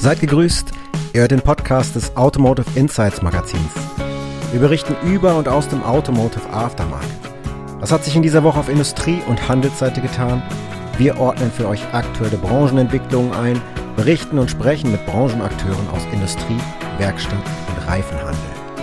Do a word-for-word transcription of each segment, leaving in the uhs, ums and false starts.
Seid gegrüßt, ihr hört den Podcast des Automotive Insights Magazins. Wir berichten über und aus dem Automotive Aftermarket. Was hat sich in dieser Woche auf Industrie- und Handelsseite getan? Wir ordnen für euch aktuelle Branchenentwicklungen ein, berichten und sprechen mit Branchenakteuren aus Industrie, Werkstatt und Reifenhandel.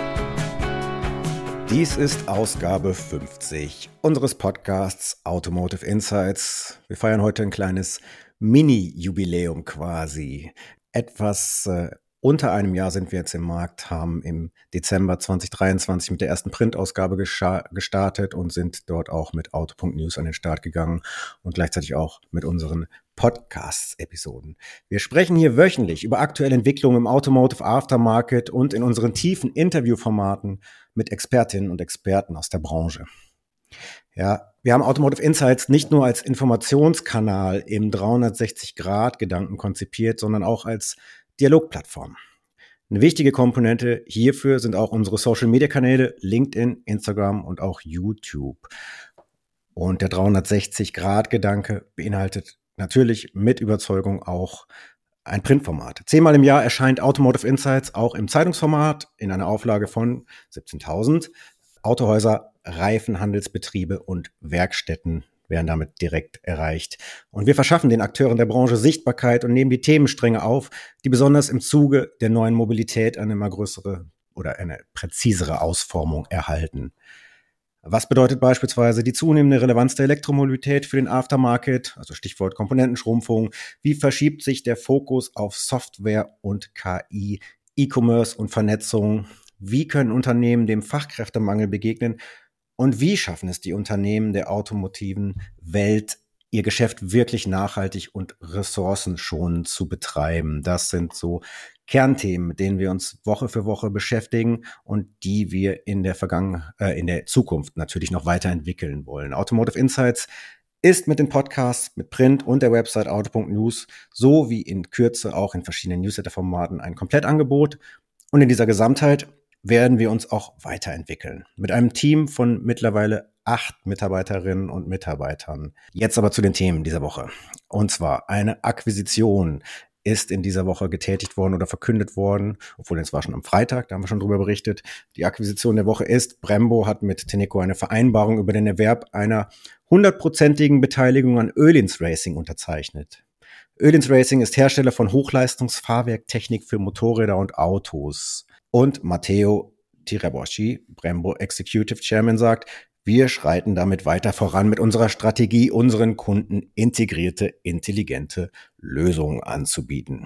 Dies ist Ausgabe fünfzig unseres Podcasts Automotive Insights. Wir feiern heute ein kleines Mini-Jubiläum quasi. Etwas äh, unter einem Jahr sind wir jetzt im Markt, haben im Dezember zwanzig dreiundzwanzig mit der ersten Printausgabe gescha- gestartet und sind dort auch mit Auto Punkt News an den Start gegangen und gleichzeitig auch mit unseren Podcast-Episoden. Wir sprechen hier wöchentlich über aktuelle Entwicklungen im Automotive Aftermarket und in unseren tiefen Interviewformaten mit Expertinnen und Experten aus der Branche. Ja, wir haben Automotive Insights nicht nur als Informationskanal im dreihundertsechzig-Grad-Gedanken konzipiert, sondern auch als Dialogplattform. Eine wichtige Komponente hierfür sind auch unsere Social-Media-Kanäle LinkedIn, Instagram und auch YouTube. Und der dreihundertsechzig-Grad-Gedanke beinhaltet natürlich mit Überzeugung auch ein Printformat. Zehnmal im Jahr erscheint Automotive Insights auch im Zeitungsformat in einer Auflage von siebzehntausend. Autohäuser, Reifenhandelsbetriebe und Werkstätten werden damit direkt erreicht. Und wir verschaffen den Akteuren der Branche Sichtbarkeit und nehmen die Themenstränge auf, die besonders im Zuge der neuen Mobilität eine immer größere oder eine präzisere Ausformung erhalten. Was bedeutet beispielsweise die zunehmende Relevanz der Elektromobilität für den Aftermarket, also Stichwort Komponentenschrumpfung? Wie verschiebt sich der Fokus auf Software und K I, E-Commerce und Vernetzung? Wie können Unternehmen dem Fachkräftemangel begegnen? Und wie schaffen es die Unternehmen der automotiven Welt, ihr Geschäft wirklich nachhaltig und ressourcenschonend zu betreiben? Das sind so Kernthemen, mit denen wir uns Woche für Woche beschäftigen und die wir in der Vergangenheit, äh, in der Zukunft natürlich noch weiterentwickeln wollen. Automotive Insights ist mit den Podcasts, mit Print und der Website Auto Punkt News sowie in Kürze auch in verschiedenen Newsletter-Formaten ein Komplettangebot. Und in dieser Gesamtheit werden wir uns auch weiterentwickeln. Mit einem Team von mittlerweile acht Mitarbeiterinnen und Mitarbeitern. Jetzt aber zu den Themen dieser Woche. Und zwar eine Akquisition ist in dieser Woche getätigt worden oder verkündet worden, obwohl es war schon am Freitag, da haben wir schon drüber berichtet. Die Akquisition der Woche ist, Brembo hat mit Tenneco eine Vereinbarung über den Erwerb einer hundertprozentigen Beteiligung an Öhlins Racing unterzeichnet. Öhlins Racing ist Hersteller von Hochleistungsfahrwerktechnik für Motorräder und Autos. Und Matteo Tiraboschi, Brembo Executive Chairman, sagt, wir schreiten damit weiter voran mit unserer Strategie, unseren Kunden integrierte, intelligente Lösungen anzubieten.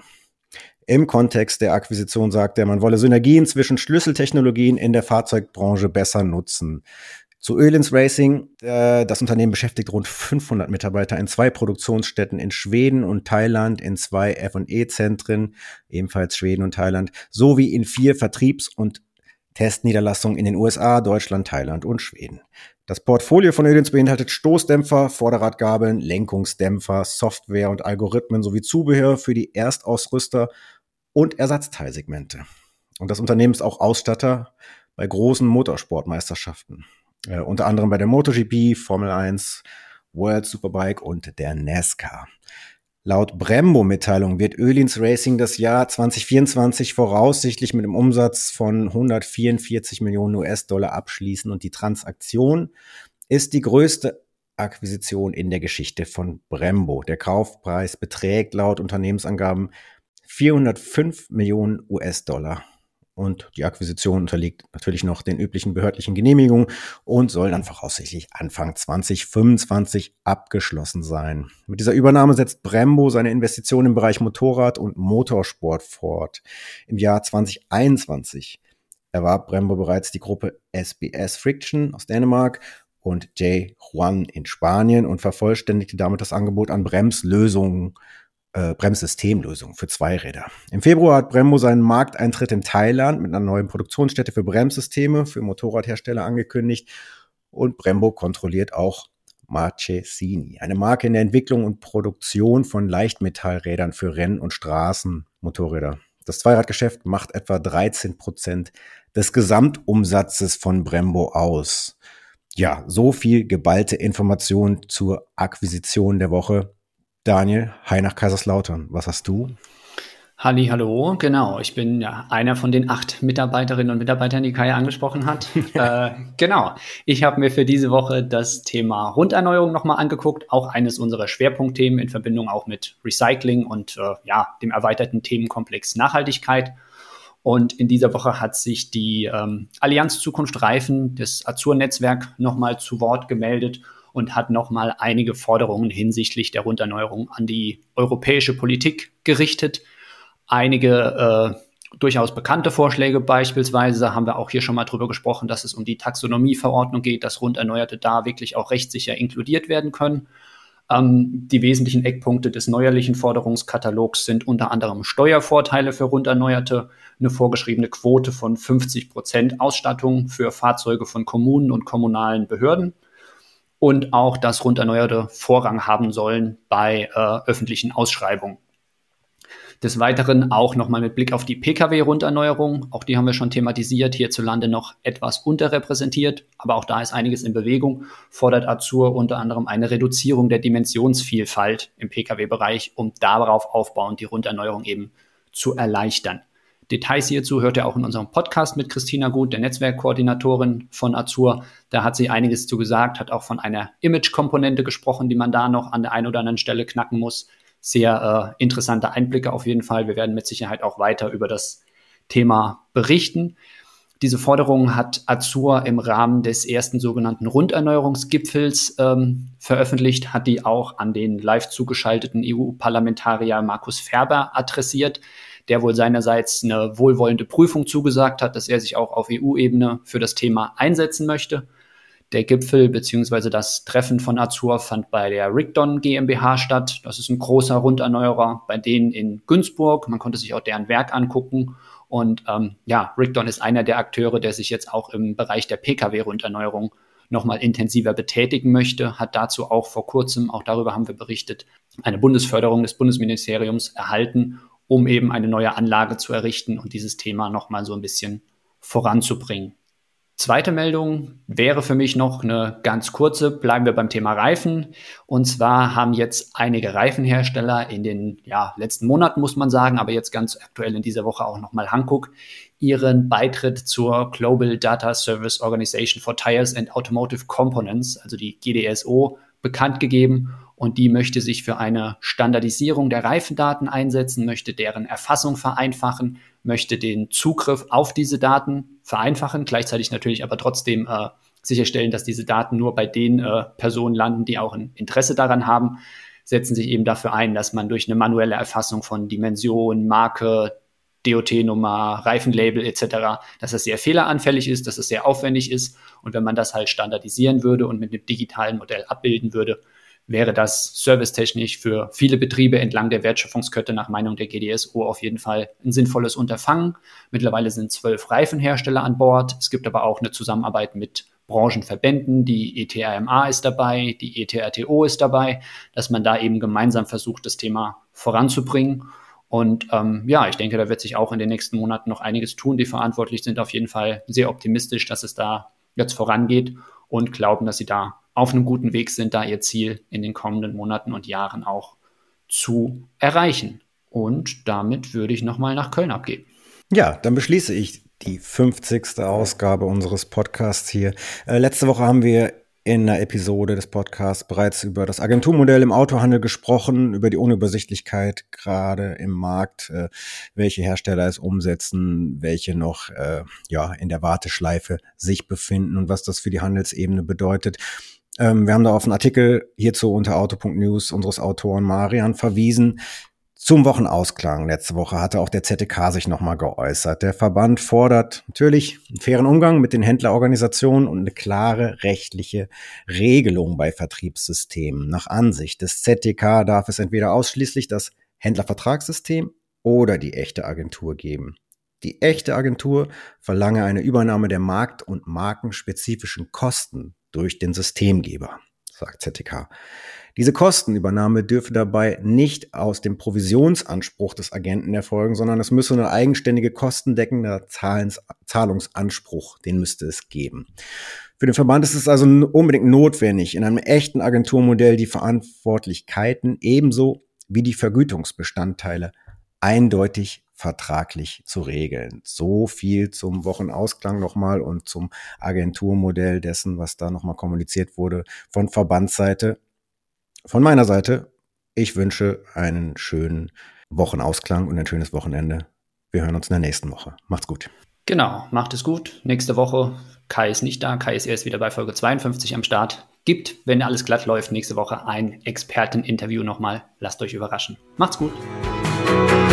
Im Kontext der Akquisition sagt er, man wolle Synergien zwischen Schlüsseltechnologien in der Fahrzeugbranche besser nutzen. Zu Öhlins Racing, äh, das Unternehmen beschäftigt rund fünfhundert Mitarbeiter in zwei Produktionsstätten in Schweden und Thailand, in zwei F und E-Zentren, ebenfalls Schweden und Thailand, sowie in vier Vertriebs- und Testniederlassungen in den U S A, Deutschland, Thailand und Schweden. Das Portfolio von Öhlins beinhaltet Stoßdämpfer, Vorderradgabeln, Lenkungsdämpfer, Software und Algorithmen sowie Zubehör für die Erstausrüster und Ersatzteilsegmente. Und das Unternehmen ist auch Ausstatter bei großen Motorsportmeisterschaften. Äh, unter anderem bei der MotoGP, Formel eins, World Superbike und der NASCAR. Laut Brembo-Mitteilung wird Öhlins Racing das Jahr zwanzig vierundzwanzig voraussichtlich mit einem Umsatz von hundertvierundvierzig Millionen U S-Dollar abschließen und die Transaktion ist die größte Akquisition in der Geschichte von Brembo. Der Kaufpreis beträgt laut Unternehmensangaben vierhundertfünf Millionen U S-Dollar. Und die Akquisition unterliegt natürlich noch den üblichen behördlichen Genehmigungen und soll dann voraussichtlich Anfang zwanzig fünfundzwanzig abgeschlossen sein. Mit dieser Übernahme setzt Brembo seine Investitionen im Bereich Motorrad und Motorsport fort. Im Jahr zwanzig einundzwanzig erwarb Brembo bereits die Gruppe S B S Friction aus Dänemark und J. Juan in Spanien und vervollständigte damit das Angebot an Bremslösungen, Äh, Bremssystemlösung für Zweiräder. Im Februar hat Brembo seinen Markteintritt in Thailand mit einer neuen Produktionsstätte für Bremssysteme für Motorradhersteller angekündigt und Brembo kontrolliert auch Marchesini, eine Marke in der Entwicklung und Produktion von Leichtmetallrädern für Renn- und Straßenmotorräder. Das Zweiradgeschäft macht etwa dreizehn Prozent des Gesamtumsatzes von Brembo aus. Ja, so viel geballte Information zur Akquisition der Woche. Daniel, hi nach Kaiserslautern. Was hast du? Halli, hallo, genau. Ich bin ja einer von den acht Mitarbeiterinnen und Mitarbeitern, die Kai angesprochen hat. äh, genau. Ich habe mir für diese Woche das Thema Runderneuerung nochmal angeguckt, auch eines unserer Schwerpunktthemen in Verbindung auch mit Recycling und äh, ja, dem erweiterten Themenkomplex Nachhaltigkeit. Und in dieser Woche hat sich die ähm, Allianz Zukunft Reifen, das Azur-Netzwerk, nochmal zu Wort gemeldet und hat nochmal einige Forderungen hinsichtlich der Runderneuerung an die europäische Politik gerichtet. Einige äh, durchaus bekannte Vorschläge beispielsweise haben wir auch hier schon mal drüber gesprochen, dass es um die Taxonomieverordnung geht, dass Runderneuerte da wirklich auch rechtssicher inkludiert werden können. Ähm, die wesentlichen Eckpunkte des neuerlichen Forderungskatalogs sind unter anderem Steuervorteile für Runderneuerte, eine vorgeschriebene Quote von fünfzig Prozent Ausstattung für Fahrzeuge von Kommunen und kommunalen Behörden und auch, dass Runderneuerte Vorrang haben sollen bei äh, öffentlichen Ausschreibungen. Des Weiteren auch nochmal mit Blick auf die Pkw-Runderneuerung. Auch die haben wir schon thematisiert, hierzulande noch etwas unterrepräsentiert, aber auch da ist einiges in Bewegung. Fordert Azur unter anderem eine Reduzierung der Dimensionsvielfalt im Pkw-Bereich, um darauf aufbauend die Runderneuerung eben zu erleichtern. Details hierzu hört ihr auch in unserem Podcast mit Christina Gut, der Netzwerkkoordinatorin von Azur. Da hat sie einiges zu gesagt, hat auch von einer Image-Komponente gesprochen, die man da noch an der einen oder anderen Stelle knacken muss. Sehr äh, interessante Einblicke auf jeden Fall. Wir werden mit Sicherheit auch weiter über das Thema berichten. Diese Forderung hat Azur im Rahmen des ersten sogenannten Runderneuerungsgipfels ähm, veröffentlicht, hat die auch an den live zugeschalteten E U-Parlamentarier Markus Ferber adressiert, der wohl seinerseits eine wohlwollende Prüfung zugesagt hat, dass er sich auch auf E U-Ebene für das Thema einsetzen möchte. Der Gipfel bzw. das Treffen von Azur fand bei der Rigdon GmbH statt. Das ist ein großer Runderneuerer bei denen in Günzburg. Man konnte sich auch deren Werk angucken. Und ähm, ja, Rigdon ist einer der Akteure, der sich jetzt auch im Bereich der Pkw-Runderneuerung nochmal intensiver betätigen möchte, hat dazu auch vor kurzem, auch darüber haben wir berichtet, eine Bundesförderung des Bundesministeriums erhalten, um eben eine neue Anlage zu errichten und dieses Thema nochmal so ein bisschen voranzubringen. Zweite Meldung wäre für mich noch eine ganz kurze. Bleiben wir beim Thema Reifen. Und zwar haben jetzt einige Reifenhersteller in den ja, letzten Monaten, muss man sagen, aber jetzt ganz aktuell in dieser Woche auch nochmal Hankook, ihren Beitritt zur Global Data Service Organization for Tires and Automotive Components, also die G D S O, bekannt gegeben. Und die möchte sich für eine Standardisierung der Reifendaten einsetzen, möchte deren Erfassung vereinfachen, möchte den Zugriff auf diese Daten vereinfachen, gleichzeitig natürlich aber trotzdem äh, sicherstellen, dass diese Daten nur bei den äh, Personen landen, die auch ein Interesse daran haben, setzen sich eben dafür ein, dass man durch eine manuelle Erfassung von Dimension, Marke, D O T-Nummer, Reifenlabel et cetera, dass das sehr fehleranfällig ist, dass es sehr aufwendig ist. Und wenn man das halt standardisieren würde und mit einem digitalen Modell abbilden würde, wäre das servicetechnisch für viele Betriebe entlang der Wertschöpfungskette nach Meinung der G D S O auf jeden Fall ein sinnvolles Unterfangen. Mittlerweile sind zwölf Reifenhersteller an Bord. Es gibt aber auch eine Zusammenarbeit mit Branchenverbänden. Die E T R M A ist dabei, die E T R T O ist dabei, dass man da eben gemeinsam versucht, das Thema voranzubringen. Und ähm, ja, ich denke, da wird sich auch in den nächsten Monaten noch einiges tun. Die verantwortlich sind auf jeden Fall sehr optimistisch, dass es da jetzt vorangeht und glauben, dass sie da auf einem guten Weg sind, da ihr Ziel in den kommenden Monaten und Jahren auch zu erreichen. Und damit würde ich nochmal nach Köln abgeben. Ja, dann beschließe ich die fünfzigste Ausgabe unseres Podcasts hier. Äh, letzte Woche haben wir in einer Episode des Podcasts bereits über das Agenturmodell im Autohandel gesprochen, über die Unübersichtlichkeit gerade im Markt, äh, welche Hersteller es umsetzen, welche noch äh, ja in der Warteschleife sich befinden und was das für die Handelsebene bedeutet. Ähm, wir haben da auf einen Artikel hierzu unter auto punkt news unseres Autoren Marian verwiesen. Zum Wochenausklang letzte Woche hatte auch der Z D K sich nochmal geäußert. Der Verband fordert natürlich einen fairen Umgang mit den Händlerorganisationen und eine klare rechtliche Regelung bei Vertriebssystemen. Nach Ansicht des Z D K darf es entweder ausschließlich das Händlervertragssystem oder die echte Agentur geben. Die echte Agentur verlange eine Übernahme der markt- und markenspezifischen Kosten durch den Systemgeber, sagt Z D K. Diese Kostenübernahme dürfe dabei nicht aus dem Provisionsanspruch des Agenten erfolgen, sondern es müsse eine eigenständige kostendeckender Zahlens- Zahlungsanspruch, den müsste es geben. Für den Verband ist es also unbedingt notwendig, in einem echten Agenturmodell die Verantwortlichkeiten ebenso wie die Vergütungsbestandteile eindeutig vertraglich zu regeln. So viel zum Wochenausklang nochmal und zum Agenturmodell dessen, was da nochmal kommuniziert wurde von Verbandsseite. Von meiner Seite, ich wünsche einen schönen Wochenausklang und ein schönes Wochenende. Wir hören uns in der nächsten Woche. Macht's gut. Genau, macht es gut. Nächste Woche, Kai ist nicht da. Kai ist erst wieder bei Folge zweiundfünfzig am Start. Gibt, wenn alles glatt läuft, nächste Woche ein Experteninterview nochmal. Lasst euch überraschen. Macht's gut.